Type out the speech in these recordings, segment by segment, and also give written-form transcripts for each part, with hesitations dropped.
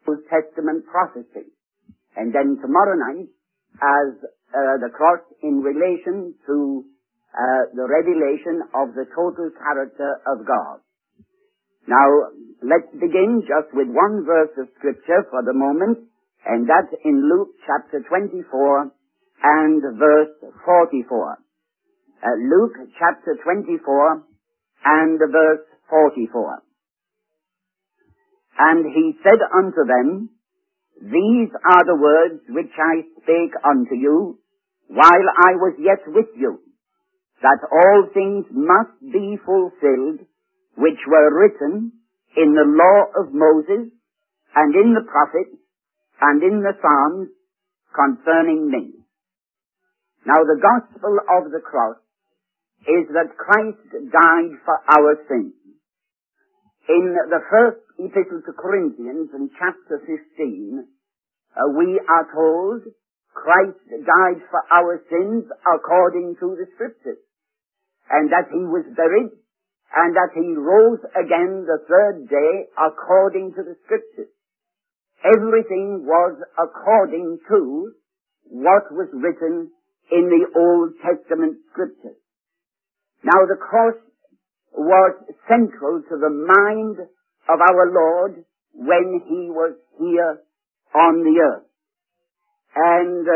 Old Testament prophecy. And then tomorrow night, as the cross in relation to the revelation of the total character of God. Now, let's begin just with one verse of Scripture for the moment, and that's in Luke chapter 24 and verse 44. Luke chapter 24 and verse 44. And he said unto them, These are the words which I spake unto you while I was yet with you, that all things must be fulfilled which were written in the law of Moses and in the prophets and in the Psalms concerning me. Now the gospel of the cross is that Christ died for our sins. In the first epistle to Corinthians in chapter 15, we are told Christ died for our sins according to the Scriptures, and that he was buried, and that he rose again the third day according to the Scriptures. Everything was according to what was written in the Old Testament Scriptures. Now the cross was central to the mind of our Lord when he was here on the earth. And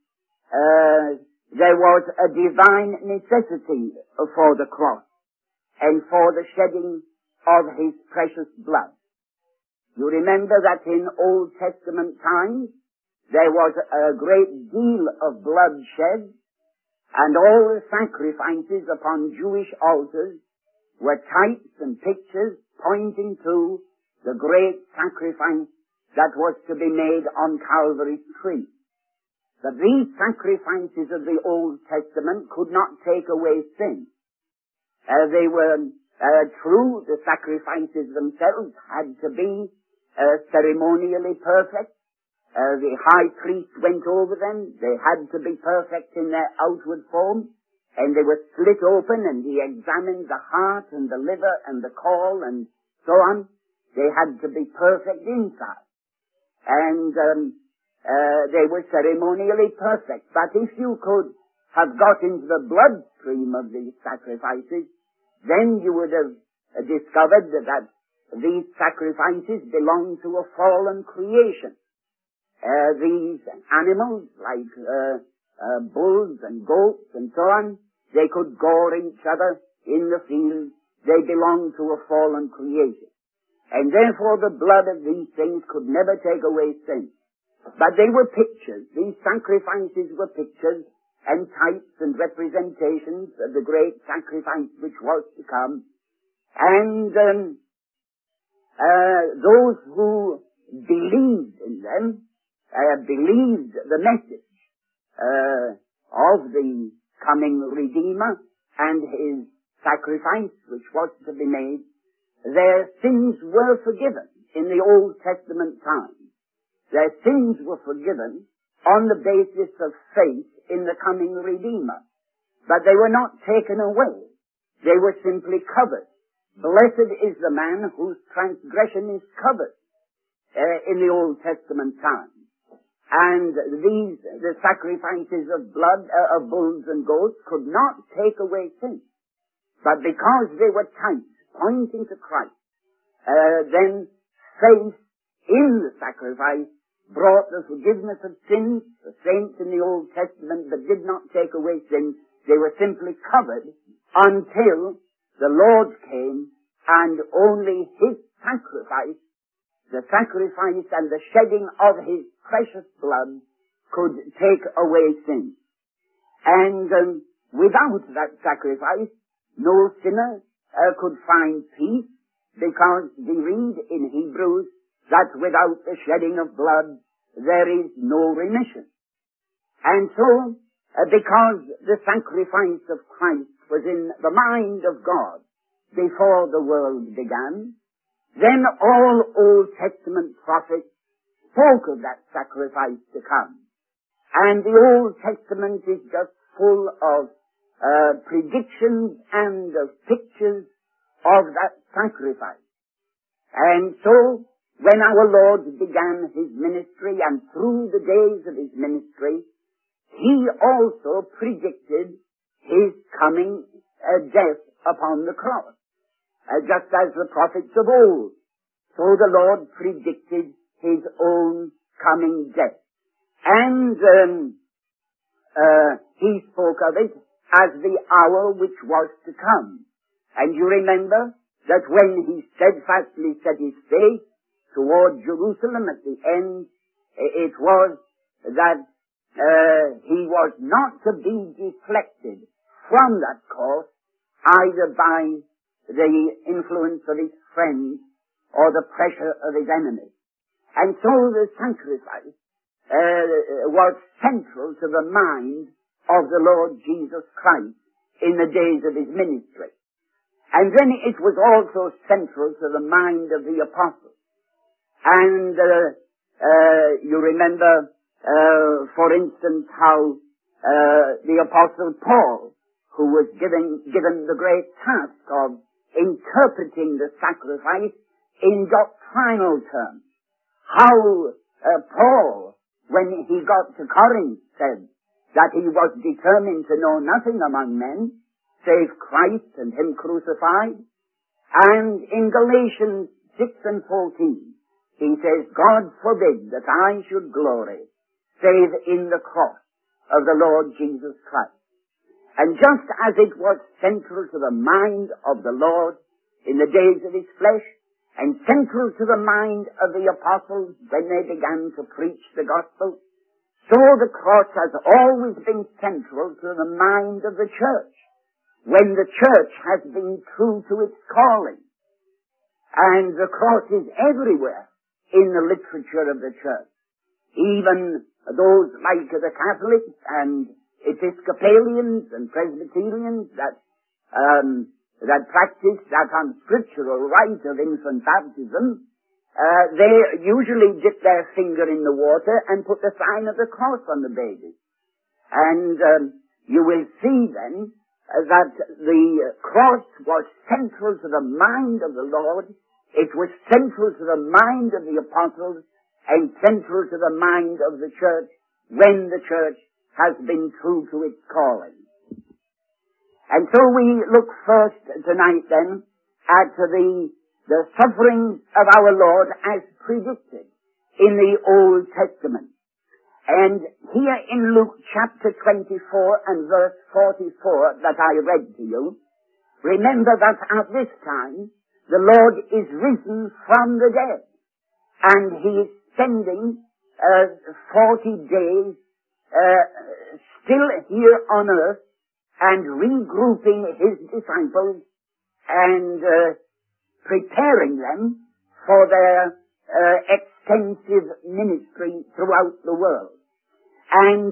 there was a divine necessity for the cross and for the shedding of his precious blood. You remember that in Old Testament times there was a great deal of blood shed, and all the sacrifices upon Jewish altars were types and pictures pointing to the great sacrifice that was to be made on Calvary's tree. But these sacrifices of the Old Testament could not take away sin. They were true. The sacrifices themselves had to be ceremonially perfect. The high priest went over them. They had to be perfect in their outward form. And they were split open, and he examined the heart and the liver and the caul and so on. They had to be perfect inside. And they were ceremonially perfect. But if you could have got into the bloodstream of these sacrifices, then you would have discovered that these sacrifices belong to a fallen creation. These animals, like bulls and goats and so on, they could gore each other in the field. They belong to a fallen creation. And therefore the blood of these things could never take away sin. But they were pictures. These sacrifices were pictures and types and representations of the great sacrifice which was to come. And those who believed in them, believed the message of the coming Redeemer and his sacrifice which was to be made, their sins were forgiven in the Old Testament times. Their sins were forgiven on the basis of faith in the coming Redeemer. But they were not taken away. They were simply covered. Blessed is the man whose transgression is covered in the Old Testament times. And the sacrifices of blood, of bulls and goats could not take away sin. But because they were types pointing to Christ, then faith in the sacrifice brought the forgiveness of sins. The saints in the Old Testament that did not take away sin, they were simply covered until the Lord came, and only his sacrifice, the sacrifice and the shedding of his precious blood, could take away sin. And without that sacrifice, no sinner could find peace, because we read in Hebrews that without the shedding of blood there is no remission. And so, because the sacrifice of Christ was in the mind of God before the world began, then all Old Testament prophets spoke of that sacrifice to come. And the Old Testament is just full of predictions and of pictures of that sacrifice. And so, when our Lord began his ministry and through the days of his ministry, he also predicted his coming death upon the cross. Just as the prophets of old, so the Lord predicted his own coming death. And he spoke of it as the hour which was to come. And you remember that when he steadfastly set his face toward Jerusalem at the end, it was that he was not to be deflected from that course either by the influence of his friends or the pressure of his enemies. And so the sacrifice was central to the mind of the Lord Jesus Christ in the days of his ministry. And then it was also central to the mind of the apostles. And you remember, for instance, how the apostle Paul, who was given the great task of interpreting the sacrifice in doctrinal terms, how Paul, when he got to Corinth, said that he was determined to know nothing among men save Christ and him crucified. And in Galatians 6 and 14, he says, God forbid that I should glory save in the cross of the Lord Jesus Christ. And just as it was central to the mind of the Lord in the days of his flesh, and central to the mind of the apostles when they began to preach the gospel, so the cross has always been central to the mind of the church, when the church has been true to its calling. And the cross is everywhere in the literature of the church. Even those like the Catholics and Episcopalians and Presbyterians that practice that unscriptural rite of infant baptism, they usually dip their finger in the water and put the sign of the cross on the baby. And you will see then that the cross was central to the mind of the Lord, it was central to the mind of the apostles, and central to the mind of the church when the church has been true to its calling. And so we look first tonight then at the suffering of our Lord as predicted in the Old Testament. And here in Luke chapter 24 and verse 44 that I read to you, remember that at this time the Lord is risen from the dead, and he is spending 40 days still here on earth, and regrouping his disciples and preparing them for their extensive ministry throughout the world. And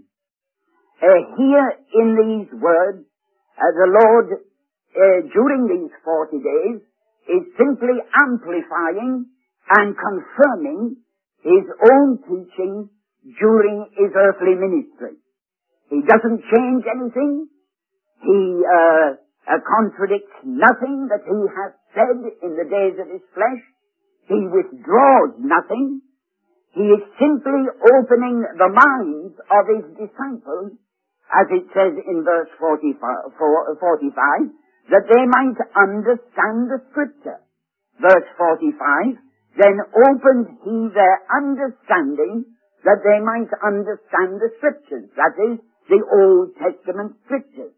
here in these words, the Lord, during these 40 days, is simply amplifying and confirming his own teaching during his earthly ministry. He doesn't change anything. He contradicts nothing that he has said in the days of his flesh. He withdraws nothing. He is simply opening the minds of his disciples, as it says in verse 45, that they might understand the Scripture. Verse 45, then opened he their understanding that they might understand the Scriptures, that is, the Old Testament Scriptures.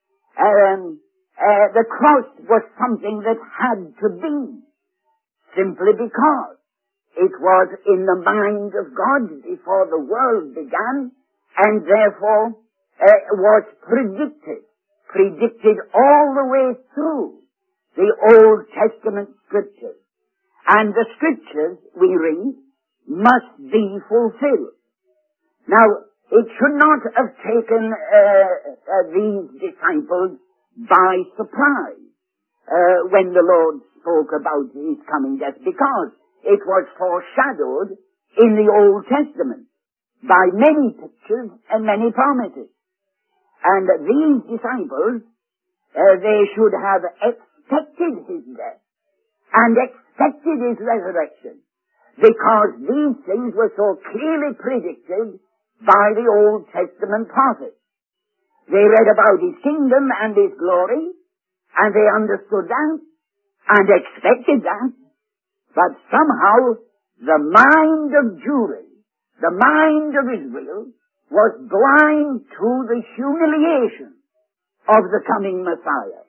The cross was something that had to be, simply because it was in the mind of God before the world began, and therefore was predicted all the way through the Old Testament Scriptures. And the Scriptures, we read, must be fulfilled. Now, it should not have taken these disciples by surprise when the Lord spoke about his coming death, because it was foreshadowed in the Old Testament by many pictures and many promises. And these disciples, they should have expected his death and expected his resurrection because these things were so clearly predicted by the Old Testament prophets. They read about his kingdom and his glory, and they understood that, and expected that, but somehow the mind of Jewry, the mind of Israel, was blind to the humiliation of the coming Messiah.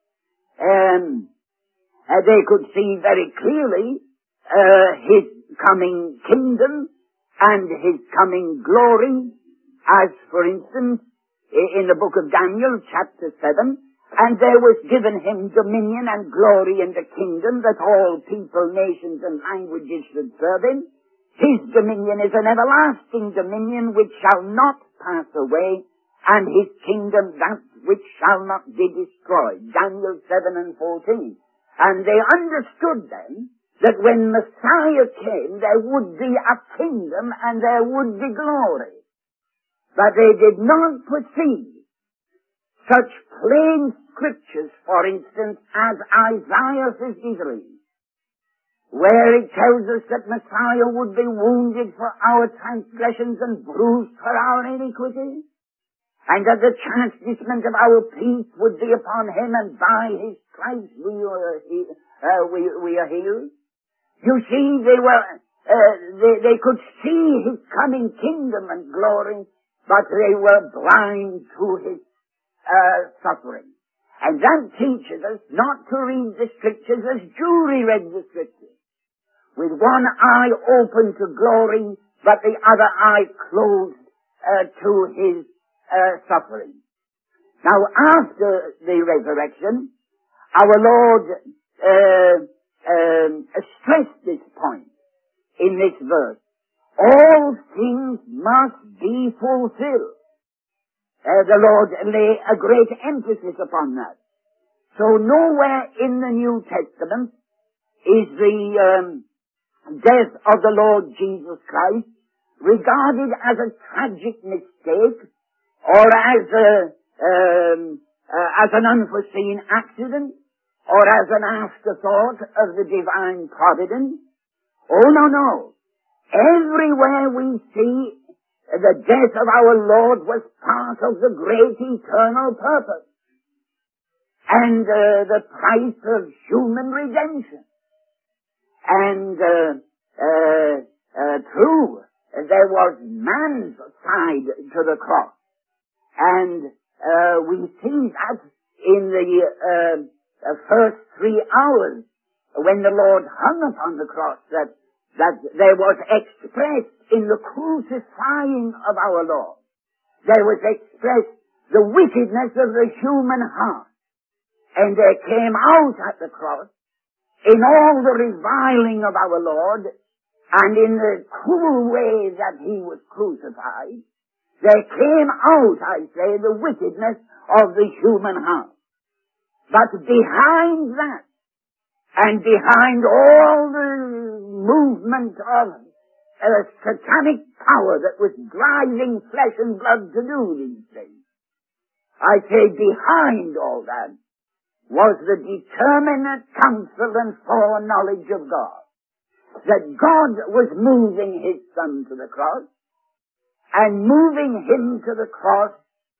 They could see very clearly his coming kingdom and his coming glory, as, for instance, in the book of Daniel, chapter 7, and there was given him dominion and glory and a kingdom that all people, nations, and languages should serve him. His dominion is an everlasting dominion which shall not pass away, and his kingdom that which shall not be destroyed. Daniel 7 and 14. And they understood then that when Messiah came, there would be a kingdom and there would be glory. But they did not perceive such plain scriptures, for instance, as Isaiah 53, where it tells us that Messiah would be wounded for our transgressions and bruised for our iniquities, and that the chastisement of our peace would be upon him, and by his stripes we are healed. You see, they could see his coming kingdom and glory, but they were blind to his suffering. And that teaches us not to read the scriptures as Jewry read the scriptures, with one eye open to glory, but the other eye closed to his suffering. Now, after the resurrection, our Lord stressed this point in this verse. All things must be fulfilled. The Lord lay a great emphasis upon that. So nowhere in the New Testament is the death of the Lord Jesus Christ regarded as a tragic mistake or as an unforeseen accident or as an afterthought of the divine providence. Oh, no. Everywhere we see the death of our Lord was part of the great eternal purpose and the price of human redemption. And true, there was man's side to the cross. And we see that in the first 3 hours when the Lord hung upon the cross, that there was expressed in the crucifying of our Lord, there was expressed the wickedness of the human heart. And there came out at the cross, in all the reviling of our Lord, and in the cruel way that he was crucified, there came out, I say, the wickedness of the human heart. But behind that, and behind all the movement of satanic power that was driving flesh and blood to do these things, I say behind all that was the determinate counsel and foreknowledge of God. That God was moving his Son to the cross, and moving him to the cross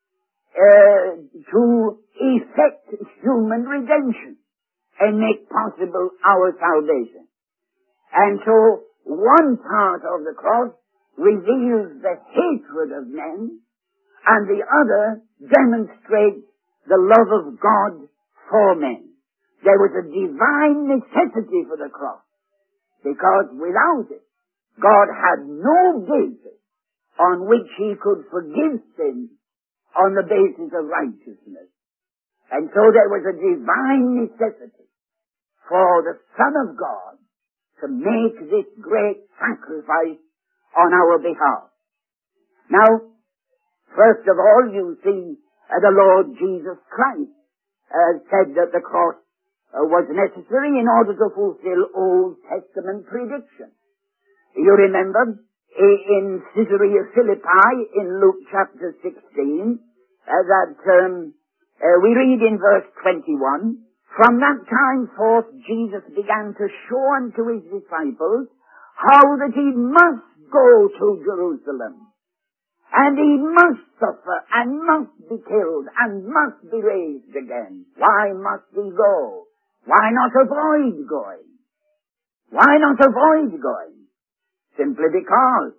to effect human redemption and make possible our salvation. And so one part of the cross reveals the hatred of men, and the other demonstrates the love of God for men. There was a divine necessity for the cross, because without it, God had no basis on which he could forgive sin on the basis of righteousness. And so there was a divine necessity for the Son of God to make this great sacrifice on our behalf. Now, first of all, you see the Lord Jesus Christ said that the cross was necessary in order to fulfill Old Testament prediction. You remember in Caesarea Philippi in Luke chapter 16 that we read in verse 21, "From that time forth Jesus began to show unto his disciples how that he must go to Jerusalem, and he must suffer, and must be killed, and must be raised again. Why must he go? Why not avoid going? Why not avoid going? Simply because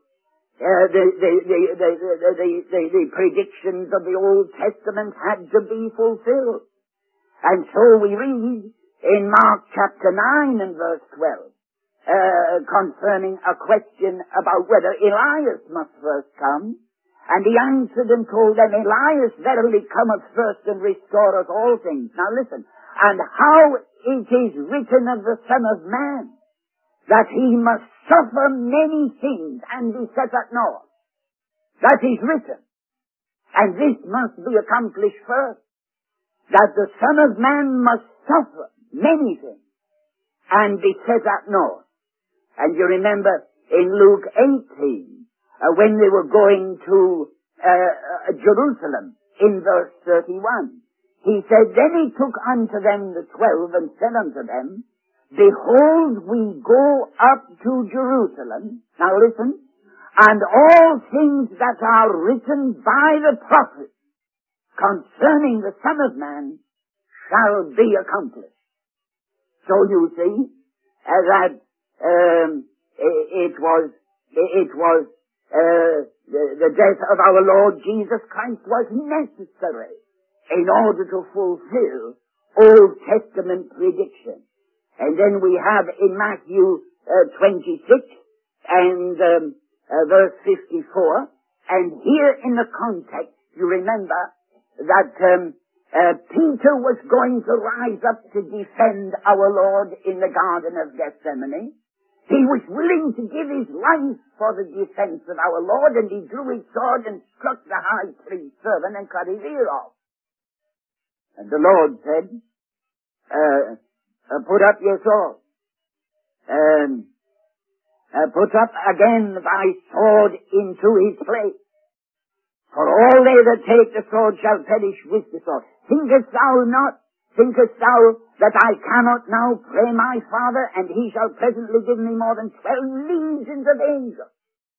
the predictions of the Old Testament had to be fulfilled. And so we read in Mark chapter 9 and verse 12, concerning a question about whether Elias must first come. And he answered and told them, Elias verily cometh first and restoreth all things. Now listen, and how it is written of the Son of Man, that he must suffer many things and be set at naught. That is written. And this must be accomplished first. That the Son of Man must suffer many things and be set at naught. And you remember in Luke 18, when they were going to Jerusalem, in verse 31, he said, Then he took unto them the 12 and said unto them, Behold, we go up to Jerusalem. Now listen. And all things that are written by the prophets concerning the Son of Man shall be accomplished. So you see that it was the death of our Lord Jesus Christ was necessary in order to fulfill Old Testament prediction. And then we have in Matthew 26 and verse 54, and here in the context, you remember that Peter was going to rise up to defend our Lord in the Garden of Gethsemane. He was willing to give his life for the defense of our Lord, and he drew his sword and struck the high priest's servant and cut his ear off. And the Lord said, put up your sword. Put up again thy sword into his place. For all they that take the sword shall perish with the sword. Thinkest thou that I cannot now pray my Father, and he shall presently give me more than 12 legions of angels?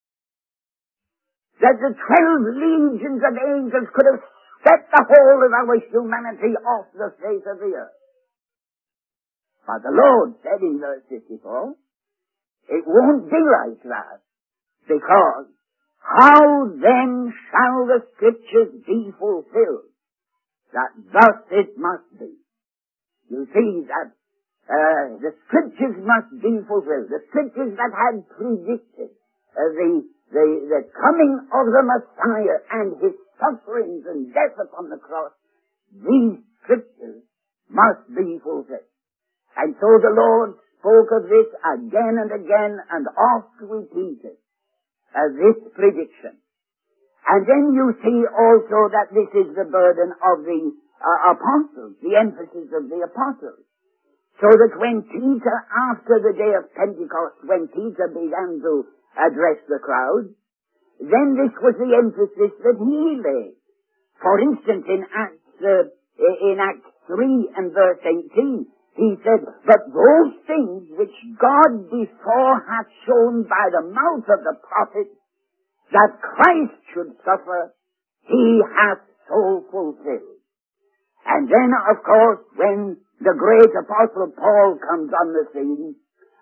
That the 12 legions of angels could have set the whole of our humanity off the face of the earth. But the Lord said in verse 54, it won't be like that, because how then shall the Scriptures be fulfilled? That thus it must be. You see that the Scriptures must be fulfilled. The Scriptures that had predicted the coming of the Messiah and his sufferings and death upon the cross, these Scriptures must be fulfilled. And so the Lord spoke of this again and again and oft repeated this prediction. And then you see also that this is the burden of the apostles, the emphasis of the apostles. So that when Peter, after the day of Pentecost, when Peter began to address the crowd, then this was the emphasis that he laid. For instance, in Acts 3 and verse 18, he said, But those things which God before hath shown by the mouth of the prophets, that Christ should suffer, he hath so fulfilled. And then, of course, when the great apostle Paul comes on the scene,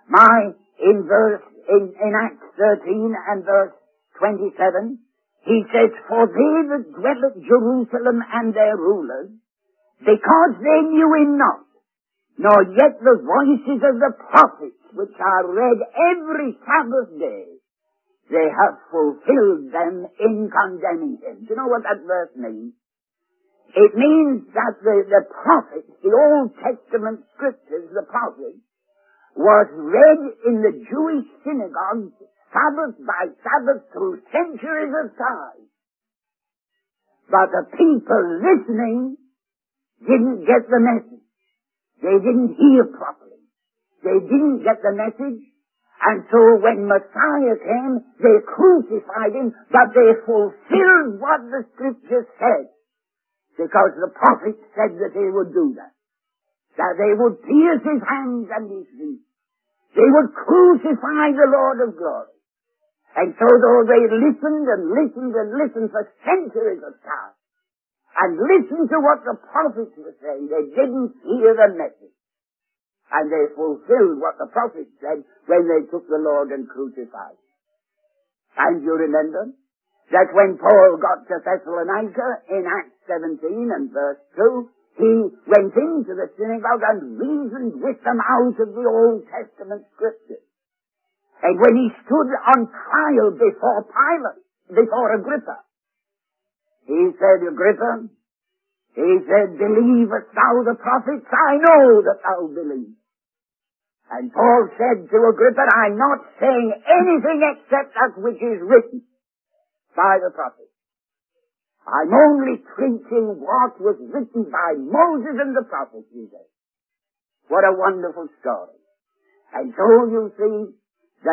in Acts 13 and verse 27, he says, For they that dwell at Jerusalem and their rulers, because they knew him not, nor yet the voices of the prophets, which are read every Sabbath day, they have fulfilled them in condemning him. Do you know what that verse means? It means that the prophets, the Old Testament scriptures, the prophets, was read in the Jewish synagogues Sabbath by Sabbath through centuries of time. But the people listening didn't get the message. They didn't hear properly. They didn't get the message. And so when Messiah came, they crucified him, but they fulfilled what the Scripture said. Because the prophets said that they would do that. That they would pierce his hands and his feet. They would crucify the Lord of glory. And so though they listened and listened and listened for centuries of time, and listened to what the prophets were saying, they didn't hear the message. And they fulfilled what the prophets said when they took the Lord and crucified him. And you remember that when Paul got to Thessalonica in Acts 17 and verse 2, he went into the synagogue and reasoned with them out of the Old Testament scriptures. And when he stood on trial before Pilate, before Agrippa, he said, Agrippa, he said, believest thou the prophets? I know that thou believest. And Paul said to Agrippa, I'm not saying anything except that which is written by the prophets. I'm only preaching what was written by Moses and the prophets, he said. What a wonderful story. And so you see that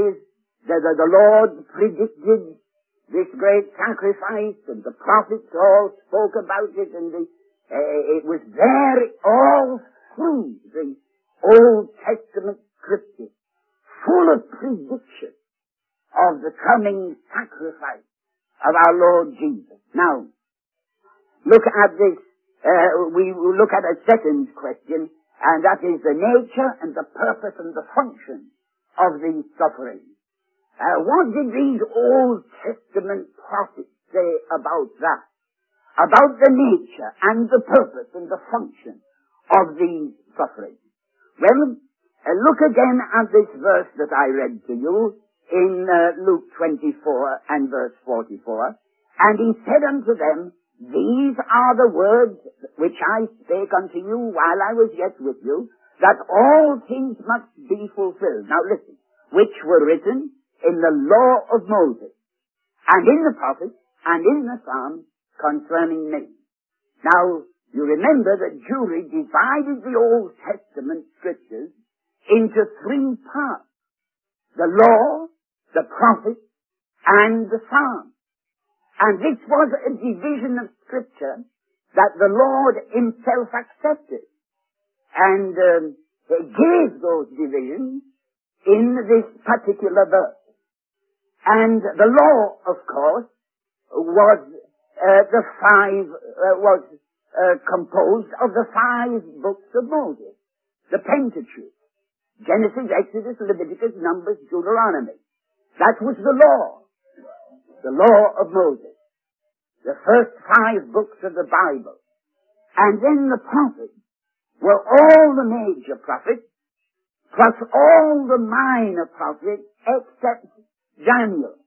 the Lord predicted this great sacrifice, and the prophets all spoke about it, and it was there all through the Old Testament scriptures, full of prediction of the coming sacrifice of our Lord Jesus. Now, look at this, we will look at a second question, and that is the nature and the purpose and the function of these sufferings. What did these Old Testament prophets say about that? About the nature and the purpose and the function of these sufferings? Well, look again at this verse that I read to you in Luke 24 and verse 44. And he said unto them, these are the words which I spake unto you while I was yet with you, that all things must be fulfilled. Now listen, which were written in the law of Moses, and in the prophets, and in the Psalms concerning me. Now, you remember that Jury divided the Old Testament scriptures into three parts: the law, the prophets, and the Psalms. And this was a division of scripture that the Lord himself accepted. And he gave those divisions in this particular verse. And the law, of course, was composed of the 5 books of Moses, the Pentateuch: Genesis, Exodus, Leviticus, Numbers, Deuteronomy. That was the law of Moses, the first 5 books of the Bible. And then the prophets were all the major prophets, plus all the minor prophets except Daniel.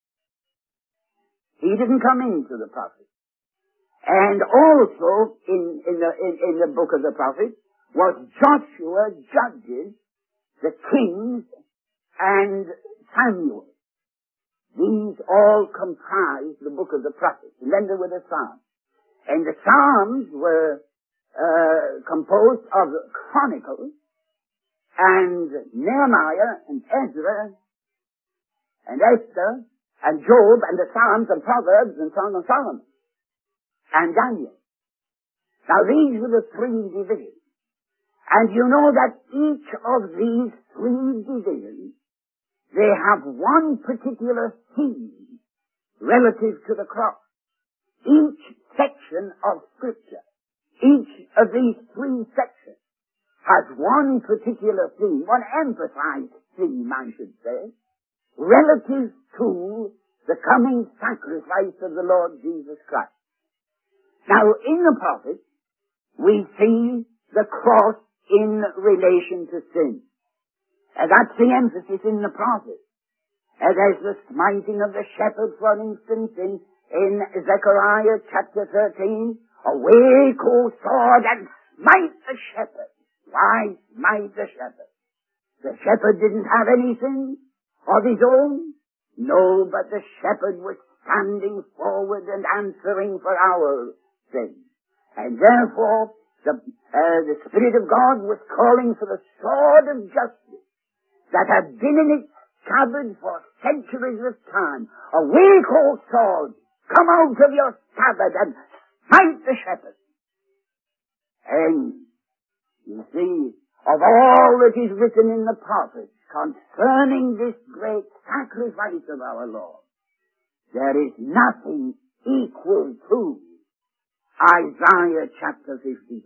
He didn't come into the prophets. And also in the book of the prophets was Joshua, Judges, the Kings, and Samuel. These all comprise the book of the prophets. And then there were the Psalms. And the Psalms were composed of Chronicles, and Nehemiah, and Ezra, and Esther, and Job, and the Psalms, and Proverbs, and Song of Solomon, and Daniel. Now these were the 3 divisions. And you know that each of these 3 divisions, they have one particular theme relative to the cross. Each section of Scripture, each of these 3 sections, has one particular theme, one emphasized theme, I should say, relative to the coming sacrifice of the Lord Jesus Christ. Now, in the prophets, we see the cross in relation to sin. That's the emphasis in the prophets. There's the smiting of the shepherd, for instance, in Zechariah chapter 13. Awake, O sword, and smite the shepherd. Why smite the shepherd? The shepherd didn't have any sin of his own. No, but the shepherd was standing forward and answering for our sins. And therefore, the Spirit of God was calling for the sword of justice that had been in its scabbard for centuries of time. Awake, O sword, come out of your scabbard and smite the shepherd. And you see, of all that is written in the prophets concerning this great sacrifice of our Lord, there is nothing equal to Isaiah chapter 53.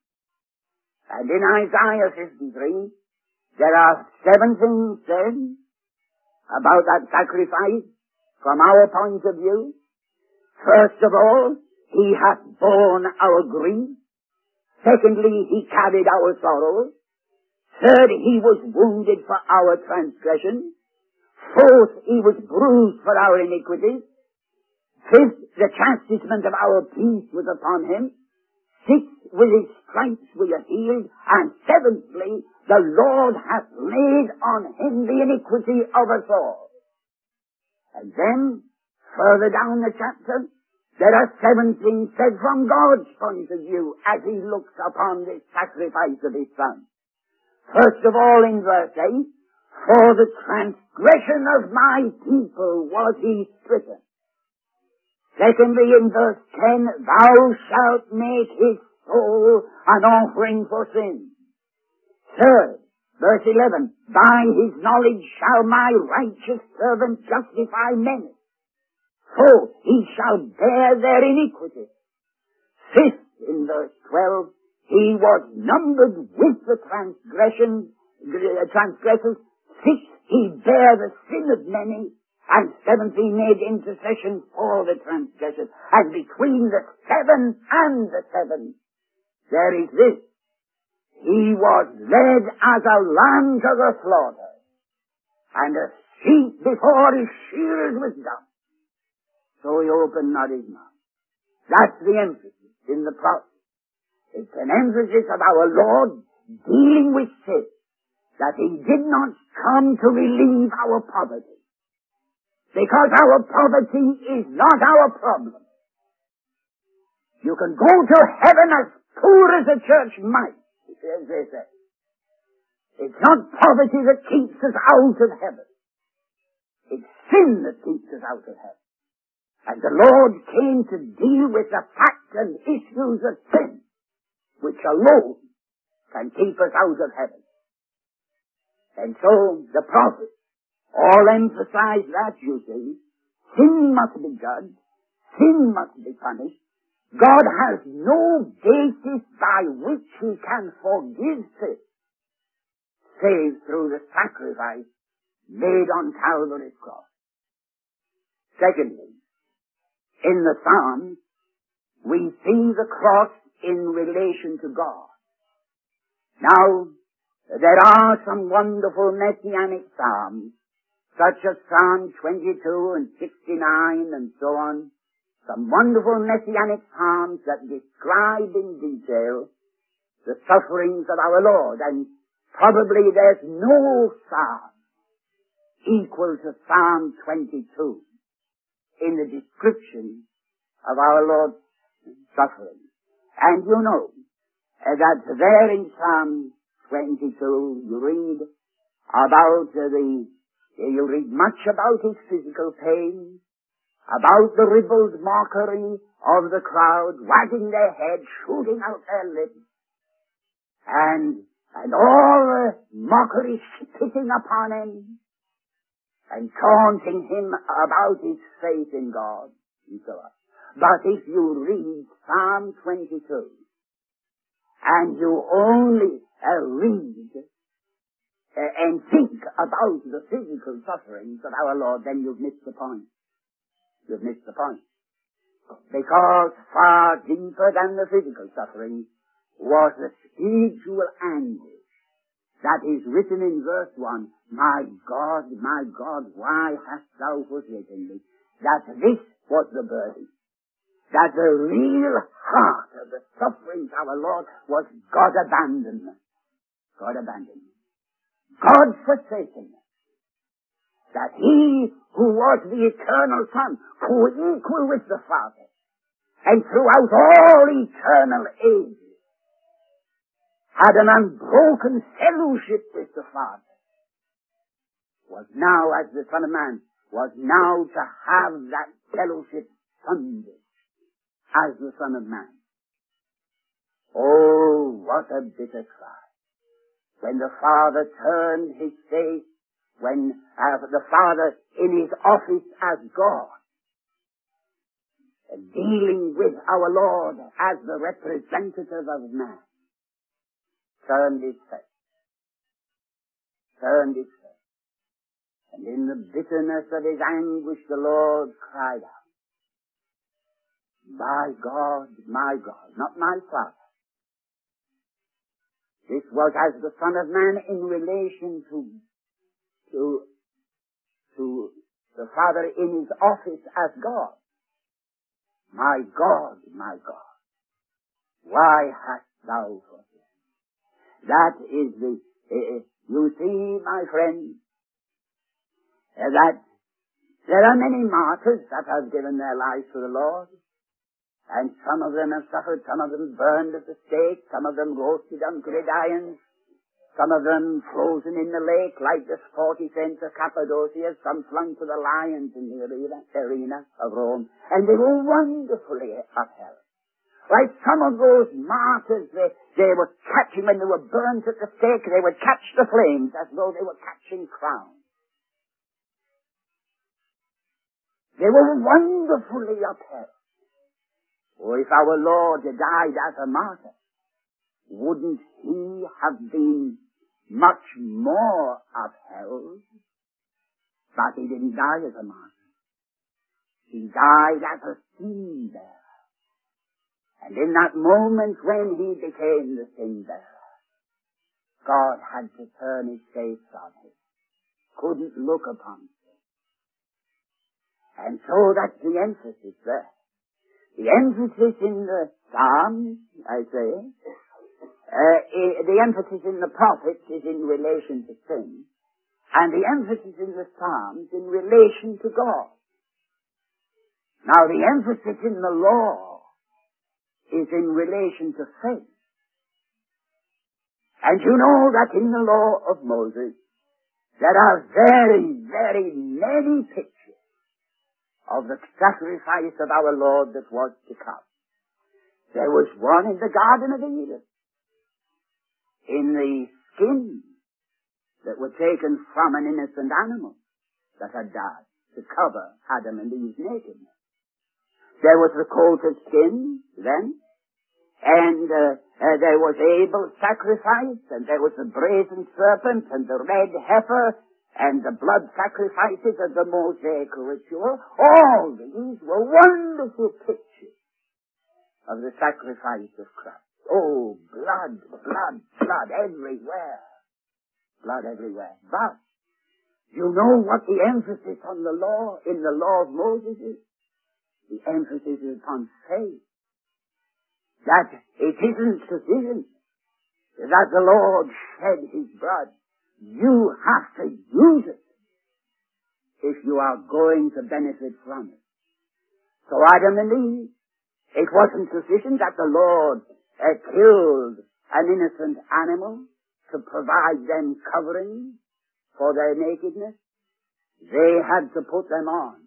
And in Isaiah 53, there are 7 things said about that sacrifice from our point of view. First of all, he hath borne our grief. Secondly, he carried our sorrows. Third, he was wounded for our transgressions. Fourth, he was bruised for our iniquities. Fifth, the chastisement of our peace was upon him. Sixth, with his stripes we are healed. And seventhly, the Lord hath laid on him the iniquity of us all. And then, further down the chapter, there are 7 things said from God's point of view as he looks upon this sacrifice of his Son. First of all, in verse 8, for the transgression of my people was he stricken. Secondly, in verse 10, thou shalt make his soul an offering for sin. Third, verse 11, by his knowledge shall my righteous servant justify many. Fourth, he shall bear their iniquity. Fifth, in verse 12, he was numbered with the transgressors. Sixth, he bare the sin of many. And seventh, he made intercession for the transgressors. And between the 7 and the 7, there is this. He was led as a lamb to the slaughter, and a sheep before his shearers was dumb. So he opened not his mouth. That's the emphasis in the prophet. It's an emphasis of our Lord dealing with sin, that he did not come to relieve our poverty. Because our poverty is not our problem. You can go to heaven as poor as a church mice, as they say. It's not poverty that keeps us out of heaven. It's sin that keeps us out of heaven. And the Lord came to deal with the facts and issues of sin, which alone can keep us out of heaven. And so the prophets all emphasize that, you see. Sin must be judged. Sin must be punished. God has no basis by which he can forgive sin, save through the sacrifice made on Calvary's cross. Secondly, in the Psalms, we see the cross in relation to God. Now, there are some wonderful messianic psalms, such as Psalm 22 and 69 and so on. Some wonderful messianic psalms that describe in detail the sufferings of our Lord. And probably there's no psalm equal to Psalm 22 in the description of our Lord's suffering. And you know that there in Psalm 22 you read about you read much about his physical pain, about the ribald mockery of the crowd, wagging their heads, shooting out their lips, and all the mockery spitting upon him, and taunting him about his faith in God, and so on. But if you read Psalm 22, and you only read and think about the physical sufferings of our Lord, then you've missed the point. You've missed the point. Because far deeper than the physical suffering was the spiritual anguish that is written in verse 1, my God, why hast thou forsaken me? That this was the burden. That the real heart of the sufferings of our Lord was God abandonment. God abandonment. God forsakenness. That he who was the eternal Son, co-equal with the Father, and throughout all eternal ages, had an unbroken fellowship with the Father, was now, as the Son of Man, was now to have that fellowship sundered as the Son of Man. Oh, what a bitter cry. when the Father turned his face, when the Father in his office as God, dealing with our Lord as the representative of man, turned his face. And in the bitterness of his anguish, the Lord cried out, my God, not my Father. This was as the Son of Man in relation to the Father in his office as God. My God, why hast thou forsaken? That is you see, my friend, that there are many martyrs that have given their lives to the Lord, and some of them have suffered, some of them burned at the stake, some of them roasted on gridirons, some of them frozen in the lake like the 40 saints of Cappadocia, some flung to the lions in the arena of Rome, and they were wonderfully upheld. Like some of those martyrs, they were catching, when they were burnt at the stake, they would catch the flames as though they were catching crowns. They were wonderfully upheld. Oh, if our Lord had died as a martyr, wouldn't he have been much more upheld? But he didn't die as a martyr. He died as a sin bearer. And in that moment when he became the sin bearer, God had to turn his face on him. Couldn't look upon him. And so that's the emphasis there. The emphasis in the Psalms, I say, the emphasis in the prophets is in relation to sin, and the emphasis in the Psalms in relation to God. Now the emphasis in the law is in relation to faith. And you know that in the law of Moses, there are very, very many pictures of the sacrifice of our Lord that was to come. There was one in the Garden of Eden, in the skins that were taken from an innocent animal that had died to cover Adam and Eve's nakedness. There was the coat of skin then, and there was Abel's sacrifice, and there was the brazen serpent, and the red heifer, and the blood sacrifices of the Mosaic ritual. All these were wonderful pictures of the sacrifice of Christ. Oh, blood everywhere. Blood everywhere. But, you know what the emphasis on the law, in the law of Moses is? The emphasis is upon faith. That it isn't sufficient that the Lord shed his blood. You have to use it if you are going to benefit from it. So Adam and Eve, it wasn't sufficient that the Lord killed an innocent animal to provide them covering for their nakedness. They had to put them on.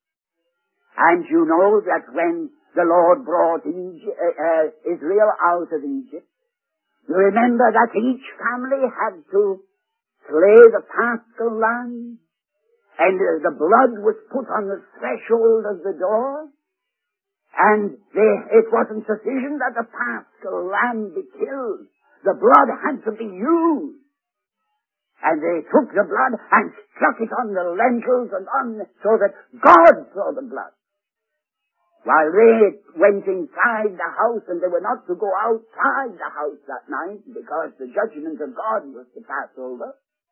And you know that when the Lord brought Israel out of Egypt, you remember that each family had to slay the paschal lamb, and the blood was put on the threshold of the door, and it wasn't sufficient that the paschal lamb be killed. The blood had to be used. And they took the blood and struck it on the lintels and so that God saw the blood. While they went inside the house, and they were not to go outside the house that night because the judgment of God was to pass over.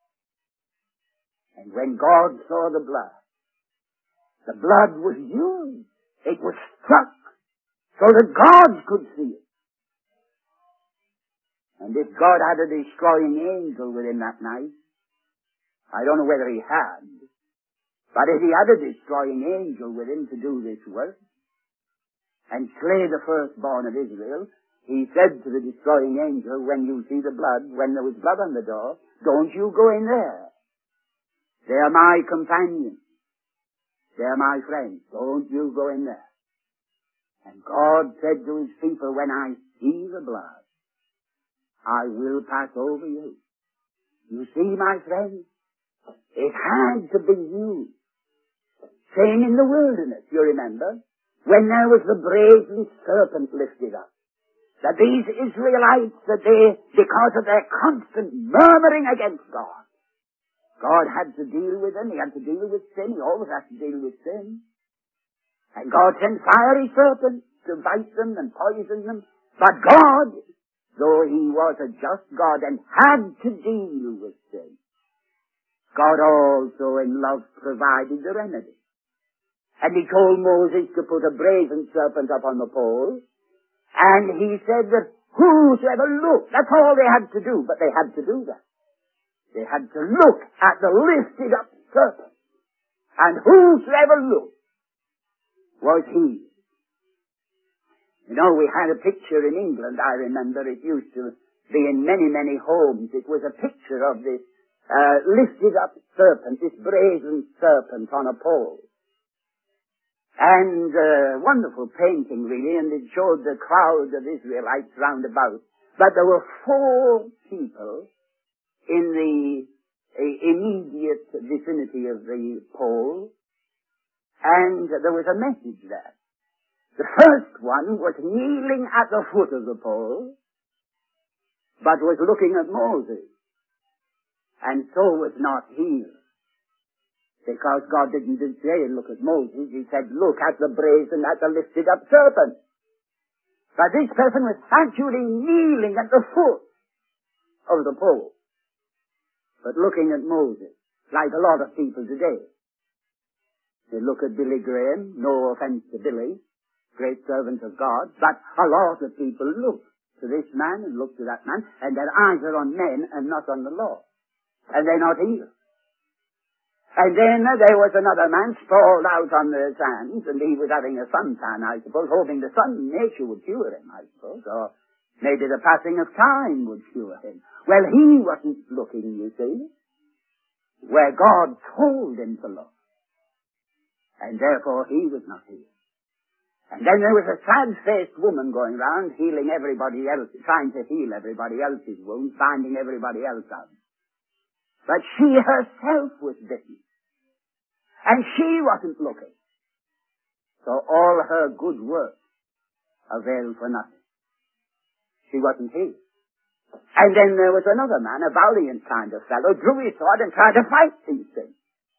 And when God saw the blood was used. It was struck so that God could see it. And if God had a destroying angel with him that night, I don't know whether he had, but if he had a destroying angel with him to do this work, and slay the firstborn of Israel, he said to the destroying angel, when you see the blood, when there was blood on the door, don't you go in there. They are my companions. They are my friends. Don't you go in there. And God said to his people, when I see the blood, I will pass over you. You see, my friends, it had to be used. Saying in the wilderness, you remember, when there was the brazen serpent lifted up, that these Israelites, that they, because of their constant murmuring against God, God had to deal with them. He had to deal with sin. He always has to deal with sin. And God sent fiery serpents to bite them and poison them. But God, though He was a just God and had to deal with sin, God also in love provided the remedy. And He told Moses to put a brazen serpent up on the pole. And He said that whosoever looked, that's all they had to do, but they had to do that. They had to look at the lifted up serpent. And whosoever looked was he. You know, we had a picture in England, I remember, it used to be in many, many homes. It was a picture of this lifted up serpent, this brazen serpent on a pole. And wonderful painting, really, and it showed the crowd of Israelites round about. But there were 4 people in the immediate vicinity of the pole, and there was a message there. The first one was kneeling at the foot of the pole, but was looking at Moses, and so was not healed. Because God didn't say, look at Moses. He said, look at the brazen, at the lifted up serpent. But this person was actually kneeling at the foot of the pole, but looking at Moses, like a lot of people today. They look at Billy Graham, no offense to Billy, great servant of God, but a lot of people look to this man and look to that man, and their eyes are on men and not on the Lord. And they're not healed. And then there was another man sprawled out on the sands, and he was having a suntan, I suppose, hoping the sun, nature would cure him, I suppose, or maybe the passing of time would cure him. Well, he wasn't looking, you see, where God told him to look. And therefore he was not healed. And then there was a sad-faced woman going round, healing everybody else, trying to heal everybody else's wounds, finding everybody else out. But she herself was bitten. And she wasn't looking. So all her good work availed for nothing. She wasn't healed. And then there was another man, a valiant kind of fellow, drew his sword and tried to fight these things.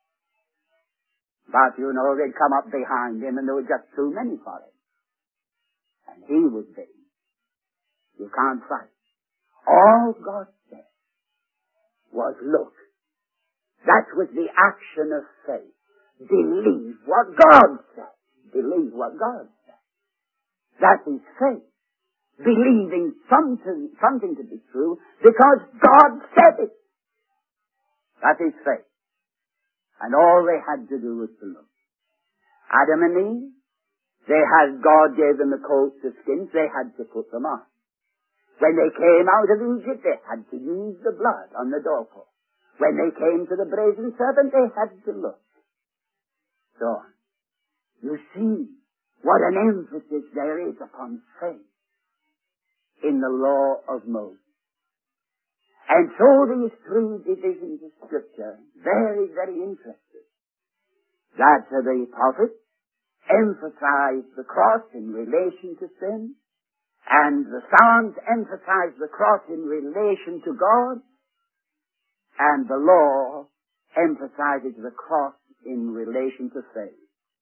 But, you know, they'd come up behind him and there were just too many for him. And he was bitten. You can't fight. All God said was, look. That was the action of faith. Believe what God said. Believe what God said. That is faith. Believing something to be true because God said it. That is faith. And all they had to do was to look. Adam and Eve, God gave them the coats of skins, they had to put them on. When they came out of Egypt, they had to use the blood on the doorpost. When they came to the brazen serpent, they had to look. So, you see what an emphasis there is upon faith in the law of Moses. And so these 3 divisions of Scripture, very, very interesting. That the prophet emphasized the cross in relation to sin, and the Psalms emphasized the cross in relation to God, and the law emphasizes the cross in relation to faith.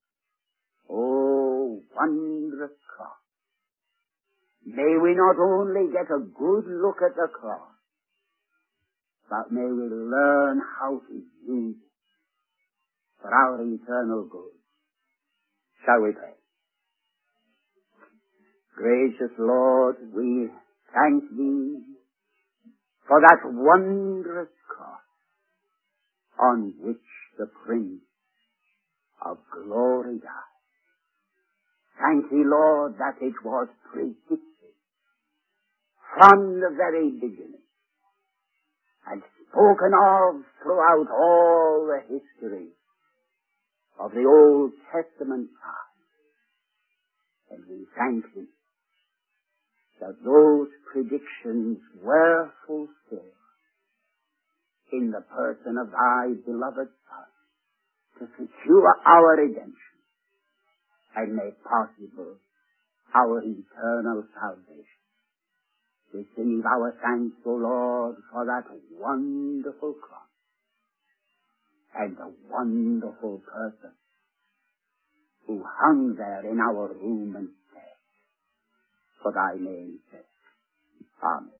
Oh, wondrous cross. May we not only get a good look at the cross, but may we learn how to use it for our eternal good. Shall we pray? Gracious Lord, we thank Thee for that wondrous cross on which the Prince of Glory died. Thank Thee, Lord, that it was predicted from the very beginning and spoken of throughout all the history of the Old Testament time. And we thank Thee that those predictions were fulfilled in the person of thy beloved Son to secure our redemption and make possible our eternal salvation. Receive our thanks, O Lord, for that wonderful cross and the wonderful person who hung there in our room and stead for thy name's sake. Amen.